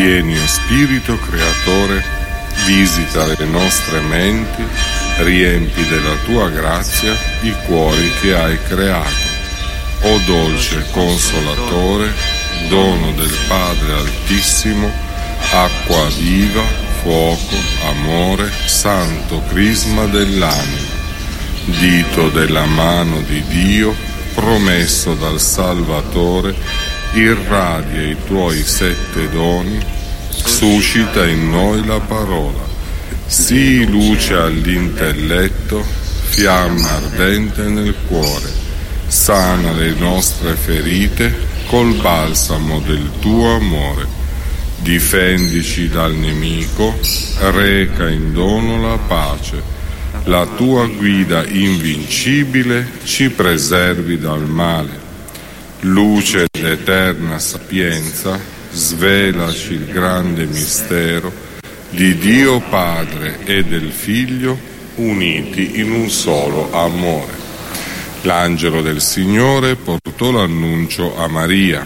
Vieni, o Spirito Creatore, visita le nostre menti, riempi della tua grazia i cuori che hai creato. O dolce Consolatore, dono del Padre Altissimo, acqua viva, fuoco, amore, santo crisma dell'anima, dito della mano di Dio, promesso dal Salvatore, irradia i tuoi 7 doni, suscita in noi la parola, sii luce all'intelletto, fiamma ardente nel cuore, sana le nostre ferite col balsamo del tuo amore. Difendici dal nemico, reca in dono la pace, la tua guida invincibile ci preservi dal male. Luce d'eterna sapienza, svelaci il grande mistero di Dio Padre e del Figlio uniti in un solo amore. L'angelo del Signore portò l'annuncio a Maria.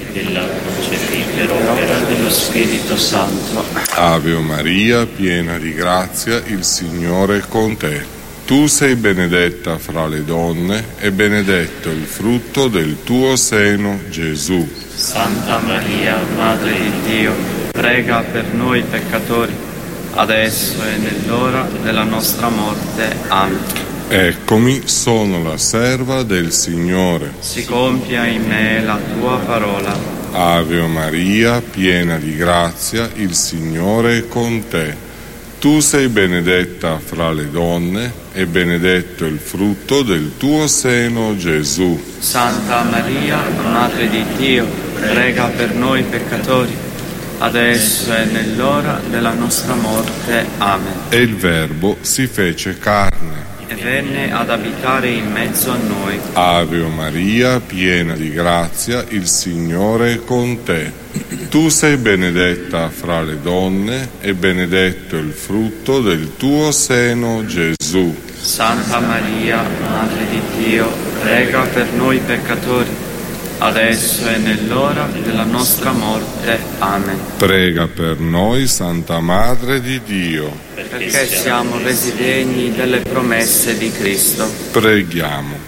Per opera dello Spirito Santo. Ave Maria, piena di grazia, il Signore è con te. Tu sei benedetta fra le donne e benedetto il frutto del tuo seno, Gesù. Santa Maria, Madre di Dio, prega per noi peccatori, adesso e nell'ora della nostra morte. Amen. Eccomi, sono la serva del Signore. Si compia in me la tua parola. Ave Maria, piena di grazia, il Signore è con te. Tu sei benedetta fra le donne e benedetto il frutto del tuo seno, Gesù. Santa Maria, Madre di Dio, prega per noi peccatori, adesso e nell'ora della nostra morte. Amen. E il Verbo si fece carne e venne ad abitare in mezzo a noi. Ave Maria, piena di grazia, il Signore è con te. Tu sei benedetta fra le donne e benedetto il frutto del tuo seno, Gesù. Santa Maria, Madre di Dio, prega per noi peccatori, adesso e nell'ora della nostra morte. Amen. Prega per noi, Santa Madre di Dio, perché siamo resi degni delle promesse di Cristo. Preghiamo.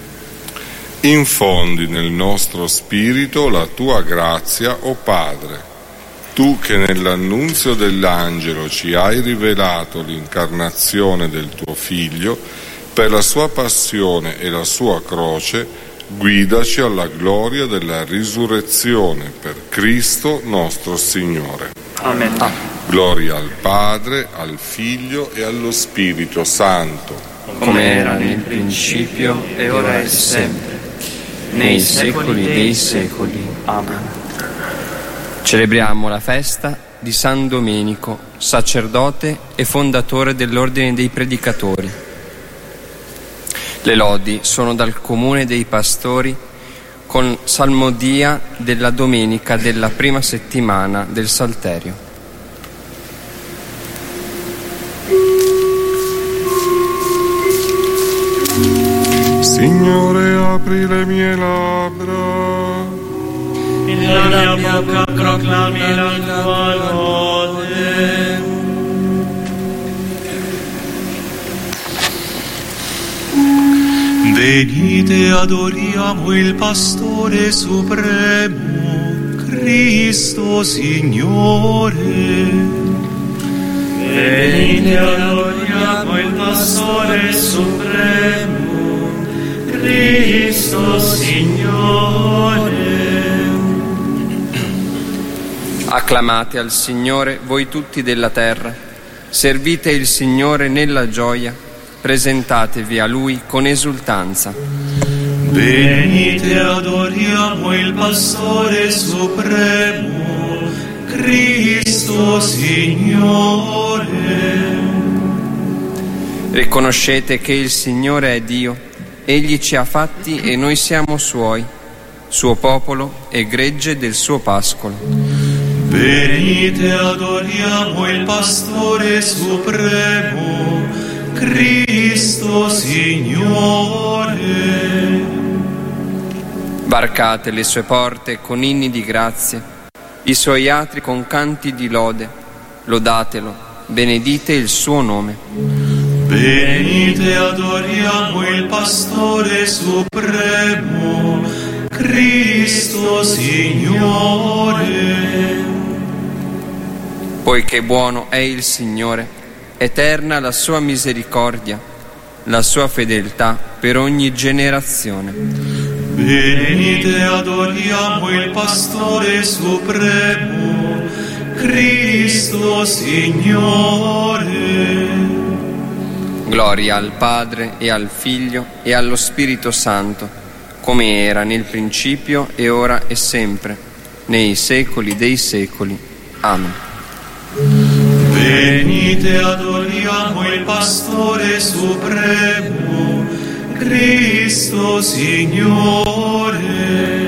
Infondi nel nostro spirito la tua grazia, o Padre. Tu che nell'annunzio dell'angelo ci hai rivelato l'incarnazione del tuo Figlio, per la sua passione e la sua croce, guidaci alla gloria della risurrezione per Cristo nostro Signore. Amen. Gloria al Padre, al Figlio e allo Spirito Santo, come era nel principio e ora e sempre, nei secoli dei secoli. Amen. Celebriamo la festa di San Domenico, sacerdote e fondatore dell'Ordine dei Predicatori. Le lodi sono dal Comune dei Pastori con salmodia della domenica della prima settimana del Salterio. Signore, apri le mie labbra, e la mia bocca proclami la tua lode. Venite, adoriamo il Pastore Supremo, Cristo Signore. Venite, adoriamo il Pastore Supremo, Cristo Signore. Acclamate al Signore voi tutti della terra, servite il Signore nella gioia, presentatevi a Lui con esultanza. Venite, adoriamo il Pastore Supremo, Cristo Signore. Riconoscete che il Signore è Dio, Egli ci ha fatti e noi siamo Suoi, Suo popolo e gregge del Suo pascolo. Venite, adoriamo il Pastore Supremo, Cristo Signore. Varcate le sue porte con inni di grazie, i suoi atri con canti di lode. Lodatelo, benedite il suo nome. Venite, adoriamo il Pastore Supremo, Cristo Signore. Poiché buono è il Signore, eterna la sua misericordia, la sua fedeltà per ogni generazione. Venite, adoriamo il Pastore Supremo, Cristo Signore. Gloria al Padre e al Figlio e allo Spirito Santo, come era nel principio e ora e sempre, nei secoli dei secoli. Amen. Venite, adoriamo il Pastore Supremo, Cristo Signore.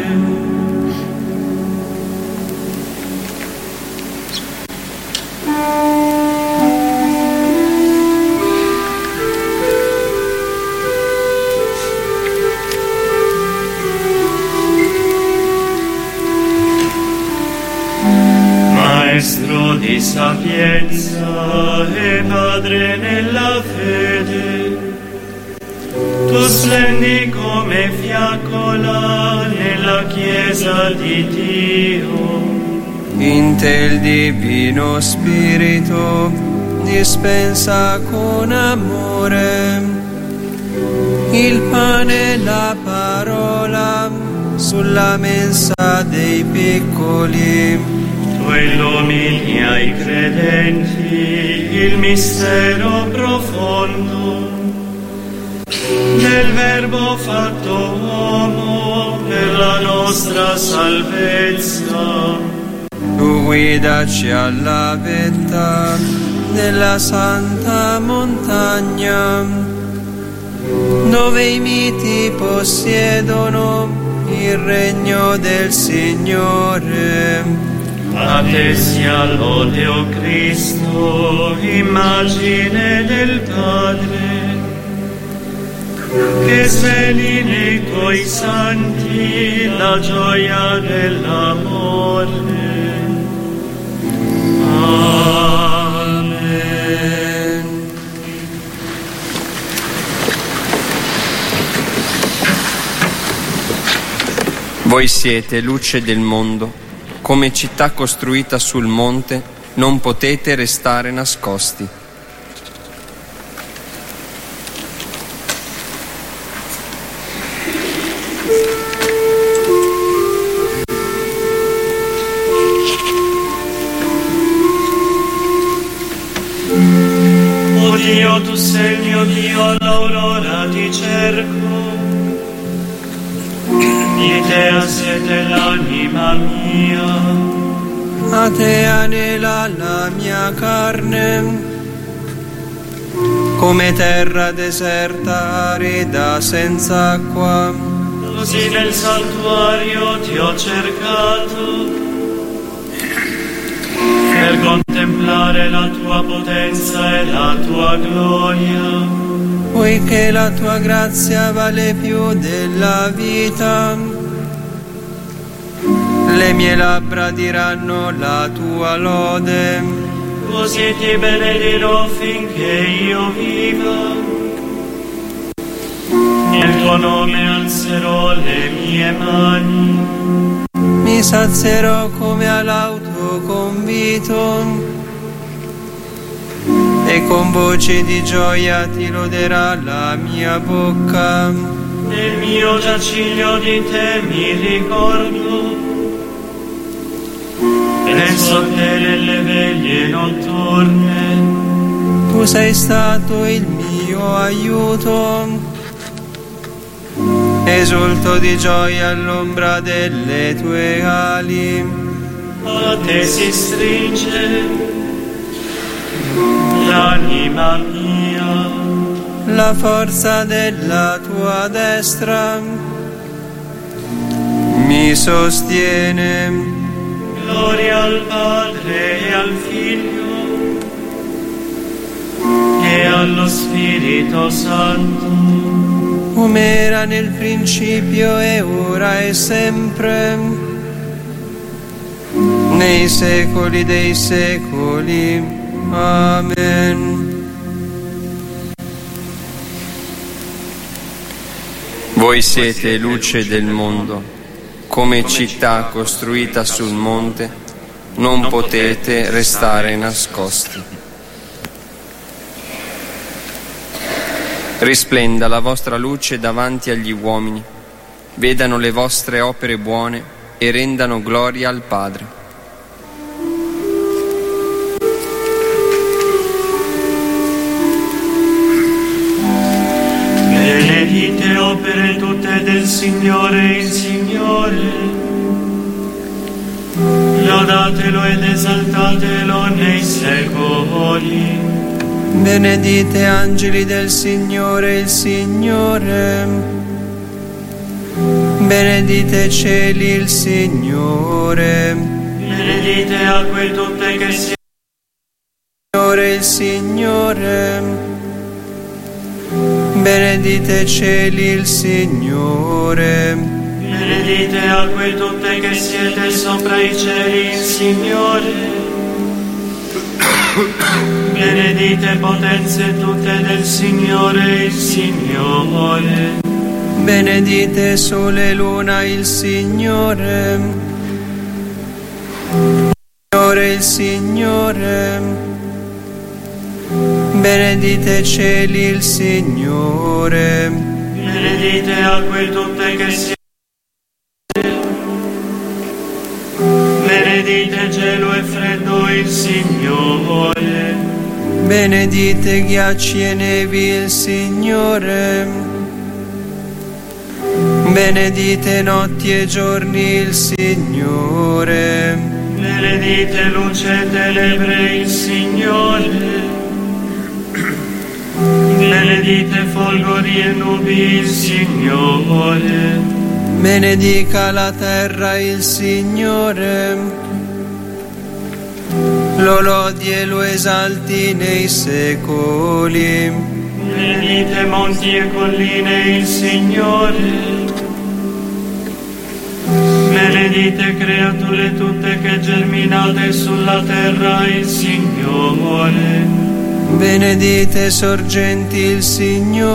Maestro di sapienza e Padre nella fede, tu splendi come fiaccola nella Chiesa di Dio. In te il Divino Spirito dispensa con amore il pane e la parola sulla mensa dei piccoli. Tu illumini ai credenti il mistero profondo del Verbo fatto uomo per la nostra salvezza. Tu guidaci alla vetta della santa montagna, dove i miti possiedono il regno del Signore. A te sia lode, o Cristo, immagine del Padre, che sveli nei tuoi santi la gioia dell'amore. Amen. Voi siete luce del mondo. Come città costruita sul monte, non potete restare nascosti. O Dio, tu sei il mio Dio, all'aurora ti cerco. Di te ha sete l'anima mia. A te anela la mia carne, come terra deserta, arida, senza acqua. Così nel santuario ti ho cercato, per contemplare la tua potenza e la tua gloria. Poiché la tua grazia vale più della vita, le mie labbra diranno la tua lode. Così ti benedirò finché io viva, nel tuo nome alzerò le mie mani. Mi sazierò come all'autoconvito, e con voce di gioia ti loderà la mia bocca. Nel mio giaciglio di te mi ricordo, penso a te nelle veglie notturne. Tu sei stato il mio aiuto, esulto di gioia all'ombra delle tue ali. A te si stringe l'anima mia, la forza della tua destra mi sostiene. Gloria al Padre e al Figlio e allo Spirito Santo, come era nel principio e ora e sempre, nei secoli dei secoli. Amen. Voi siete luce del mondo, come città costruita sul monte, non potete restare nascosti. Risplenda la vostra luce davanti agli uomini, vedano le vostre opere buone e rendano gloria al Padre. Benedite opere tutte del Signore il Signore, lodatelo ed esaltatelo nei secoli. Benedite angeli del Signore il Signore, benedite cieli il Signore, benedite acque tutte che si Signore il Signore, benedite cieli il Signore, benedite acque tutte che siete sopra i cieli il Signore, benedite potenze tutte del Signore il Signore, benedite sole e luna il Signore, Signore il Signore, benedite cieli il Signore, benedite acque tutte che siete, benedite gelo e freddo il Signore, benedite ghiacci e nevi il Signore, benedite notti e giorni il Signore, benedite luce e tenebre il Signore, benedite folgori e nubi il Signore, benedica la terra il Signore, lo lodi e lo esalti nei secoli. benedite monti e colline il Signore, benedite creature tutte che germinate sulla terra il Signore, Benedite sorgenti il Signore,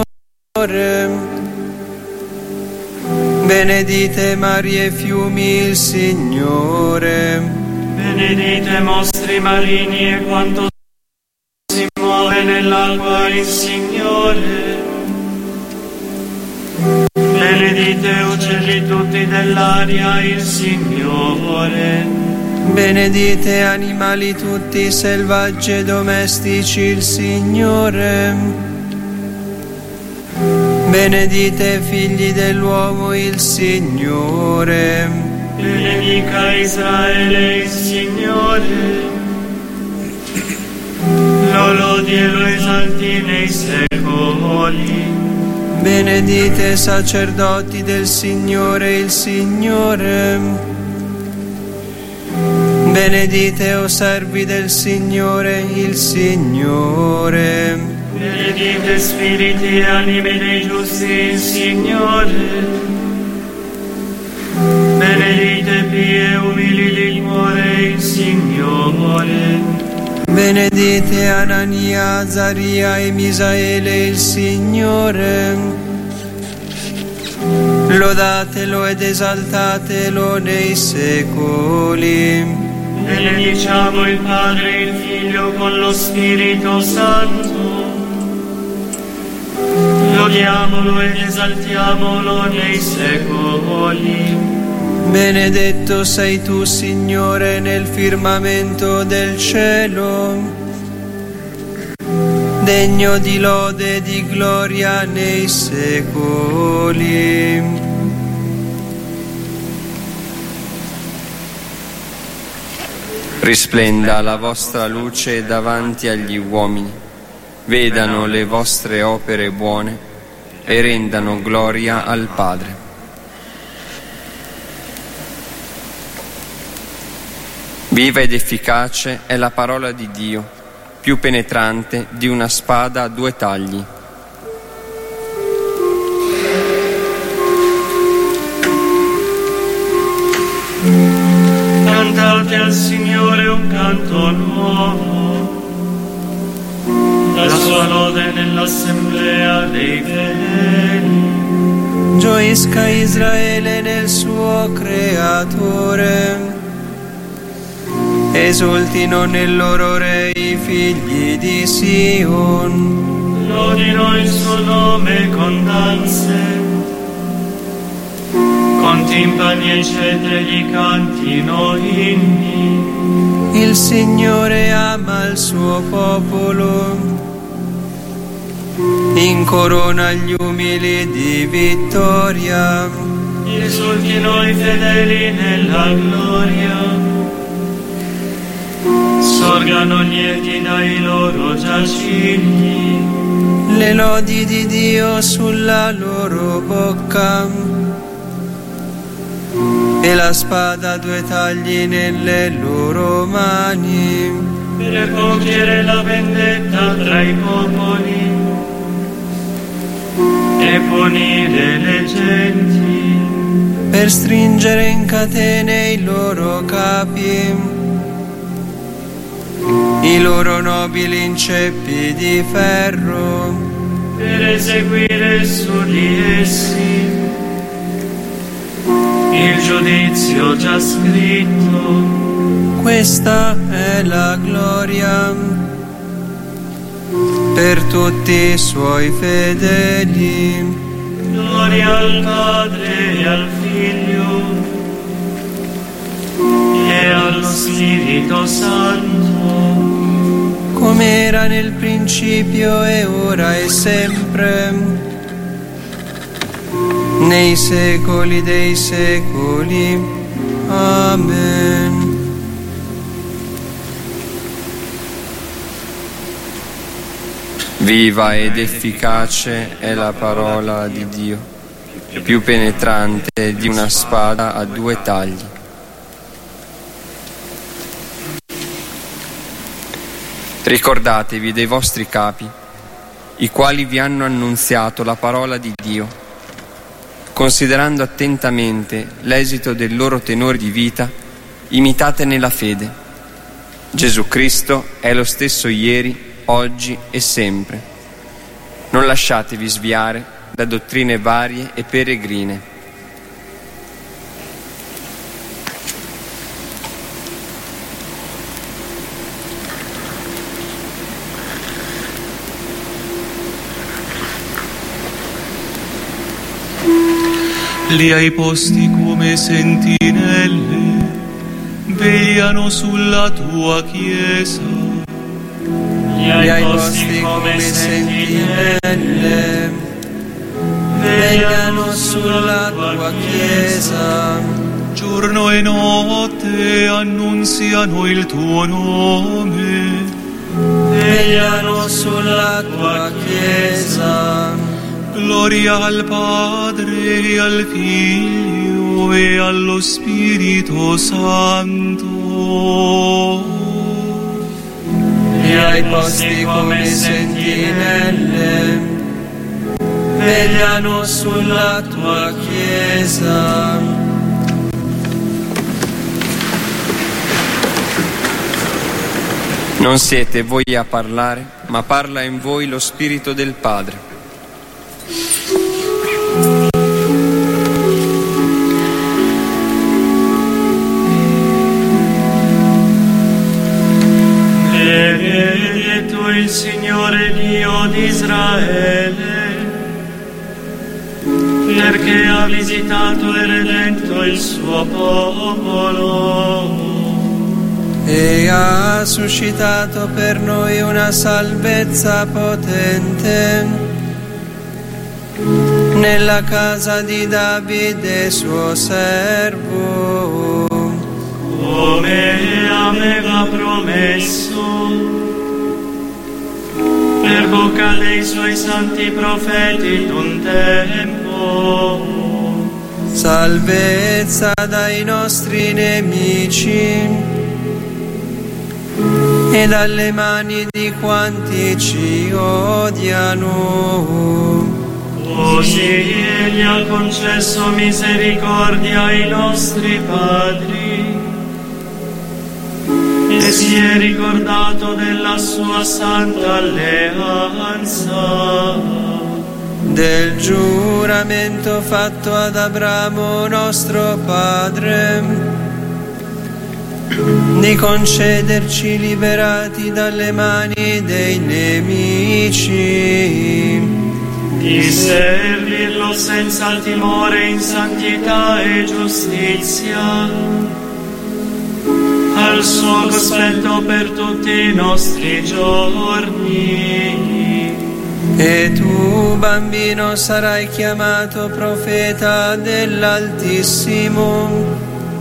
benedite mari e fiumi il Signore, benedite mostri marini e quanto si muove nell'acqua il Signore, benedite uccelli tutti dell'aria il Signore, benedite animali tutti selvaggi e domestici il Signore, benedite figli dell'uomo il Signore, benedica Israele il Signore, lo lodi e lo esalti nei secoli. benedite sacerdoti del Signore il Signore, benedite o servi del Signore il Signore, benedite spiriti e anime dei giusti il Signore, benedite pie e umili di cuore il Signore, benedite Anania, Azaria e Misaele il Signore, lodatelo ed esaltatelo nei secoli. benediciamo il Padre e il Figlio con lo Spirito Santo, lodiamolo ed esaltiamolo nei secoli. Benedetto sei tu, Signore, nel firmamento del cielo, degno di lode e di gloria nei secoli. Risplenda la vostra luce davanti agli uomini, vedano le vostre opere buone e rendano gloria al Padre. Viva ed efficace è la parola di Dio, più penetrante di una spada a due tagli. Cantate Cantate al Signore un canto nuovo, la sua lode nell'assemblea dei fedeli. Gioisca Israele nel suo Creatore, esultino nel loro Re i figli di Sion. Lodino il suo nome con danze, con timpani e cedre gli cantino inni. Il Signore ama il suo popolo, incorona gli umili di vittoria. Esultino i fedeli nella gloria, sorgano lieti dai loro giacigli. Le lodi di Dio sulla loro bocca e la spada a due tagli nelle loro mani, Per compiere la vendetta tra i popoli e punire le genti, per stringere in catene i loro capi, i loro nobili in ceppi di ferro, per eseguire su di essi il giudizio già scritto. Questa è la gloria per tutti i suoi fedeli. Gloria al Padre e al Figlio e allo Spirito Santo, come era nel principio e ora e sempre, nei secoli dei secoli. Amen. Viva ed efficace è la parola di Dio, più penetrante di una spada a due tagli. Ricordatevi dei vostri capi, i quali vi hanno annunziato la parola di Dio. Considerando attentamente l'esito del loro tenore di vita, imitate nella fede. Gesù Cristo è lo stesso ieri, oggi e sempre. Non lasciatevi sviare da dottrine varie e peregrine. Li hai posti come sentinelle, vegliano sulla tua chiesa. Li hai posti come sentinelle, vegliano sulla tua chiesa. Giorno e notte annunziano il tuo nome, vegliano sulla tua chiesa. Gloria al Padre e al Figlio e allo Spirito Santo. Li hai posti come sentinelle, vegliano sulla tua chiesa. Non siete voi a parlare, ma parla in voi lo Spirito del Padre. Il Signore Dio di Israele, perché ha visitato e redento il suo popolo e ha suscitato per noi una salvezza potente nella casa di Davide suo servo, come aveva promesso per bocca dei suoi santi profeti d'un tempo. Salvezza dai nostri nemici e dalle mani di quanti ci odiano. Così Egli ha concesso misericordia ai nostri padri si è ricordato della sua santa alleanza, del giuramento fatto ad Abramo nostro padre, di concederci liberati dalle mani dei nemici, di servirlo senza timore in santità e giustizia, al suo cospetto per tutti i nostri giorni. E tu, bambino, sarai chiamato profeta dell'Altissimo,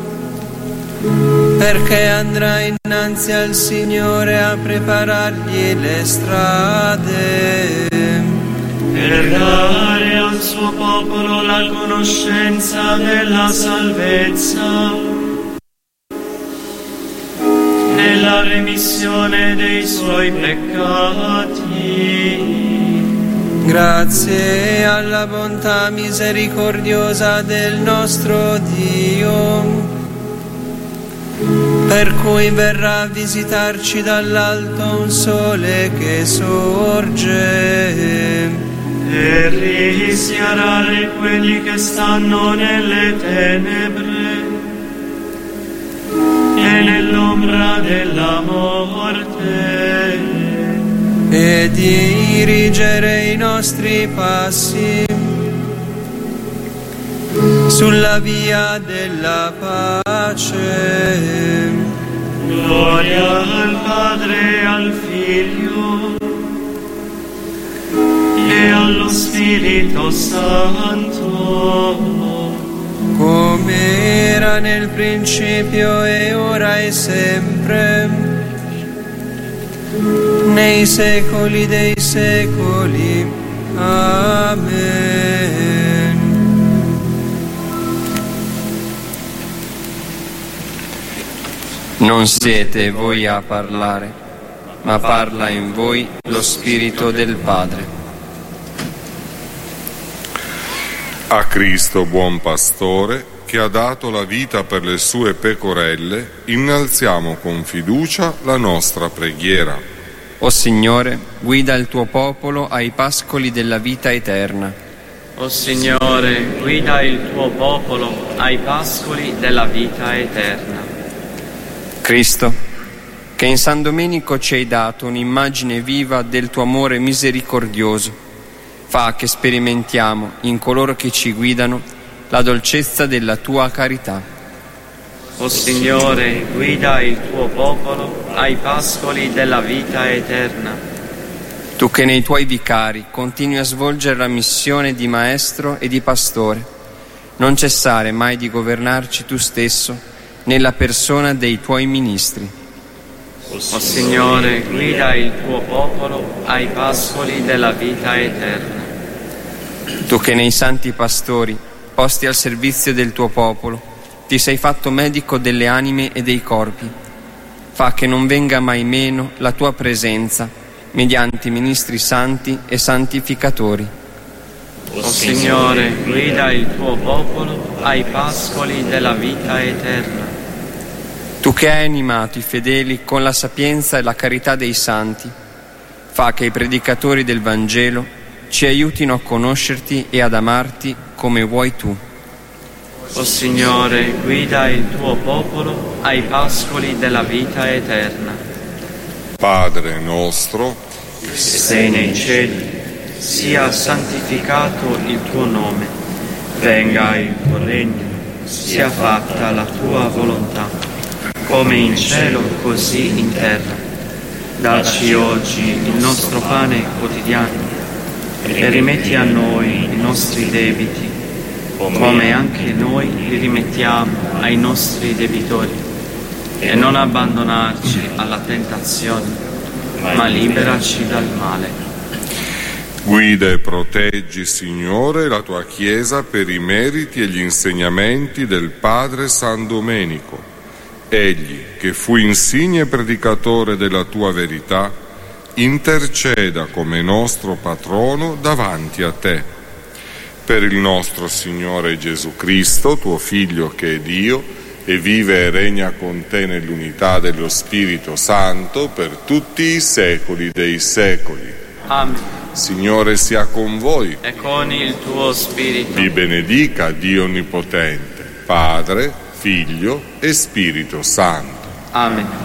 perché andrai innanzi al Signore a preparargli le strade, per dare al suo popolo la conoscenza della salvezza, nella remissione dei suoi peccati. Grazie alla bontà misericordiosa del nostro Dio, per cui verrà a visitarci dall'alto un sole che sorge, e rischiarare quelli che stanno nelle tenebre e nell'ombra della morte, e dirigere i nostri passi sulla via della pace. Gloria al Padre e al Figlio e allo Spirito Santo, come era nel principio e ora e sempre, nei secoli dei secoli. Amen. Non siete voi a parlare, ma parla in voi lo Spirito del Padre. A Cristo buon pastore, che ha dato la vita per le sue pecorelle, innalziamo con fiducia la nostra preghiera. O Signore, guida il tuo popolo ai pascoli della vita eterna. O Signore, guida il tuo popolo ai pascoli della vita eterna. Cristo, che in San Domenico ci hai dato un'immagine viva del tuo amore misericordioso, fa che sperimentiamo in coloro che ci guidano la dolcezza della tua carità. O Signore, guida il tuo popolo ai pascoli della vita eterna. Tu che nei tuoi vicari continui a svolgere la missione di maestro e di pastore, non cessare mai di governarci tu stesso nella persona dei tuoi ministri. O Signore, guida il tuo popolo ai pascoli della vita eterna. Tu che nei santi pastori, posti al servizio del tuo popolo, ti sei fatto medico delle anime e dei corpi, fa che non venga mai meno la tua presenza mediante ministri santi e santificatori. O Signore, guida il tuo popolo ai pascoli della vita eterna. Tu che hai animato i fedeli con la sapienza e la carità dei santi, fa che i predicatori del Vangelo ci aiutino a conoscerti e ad amarti come vuoi tu. O Signore, guida il tuo popolo ai pascoli della vita eterna. Padre nostro, che sei nei cieli, sia santificato il tuo nome, venga il tuo regno, sia fatta la tua volontà, come in cielo così in terra. Dacci oggi il nostro pane quotidiano e rimetti a noi i nostri debiti, come anche noi li rimettiamo ai nostri debitori, e non abbandonarci alla tentazione, ma liberaci dal male. guida e proteggi, Signore, la tua Chiesa per i meriti e gli insegnamenti del Padre San Domenico. Egli, che fu insigne predicatore della tua verità, interceda come nostro patrono davanti a te. Per il nostro Signore Gesù Cristo, tuo Figlio che è Dio, e vive e regna con te nell'unità dello Spirito Santo per tutti i secoli dei secoli. Amen. Signore sia con voi. E con il tuo spirito. Vi benedica Dio Onnipotente, Padre, Figlio e Spirito Santo. Amen.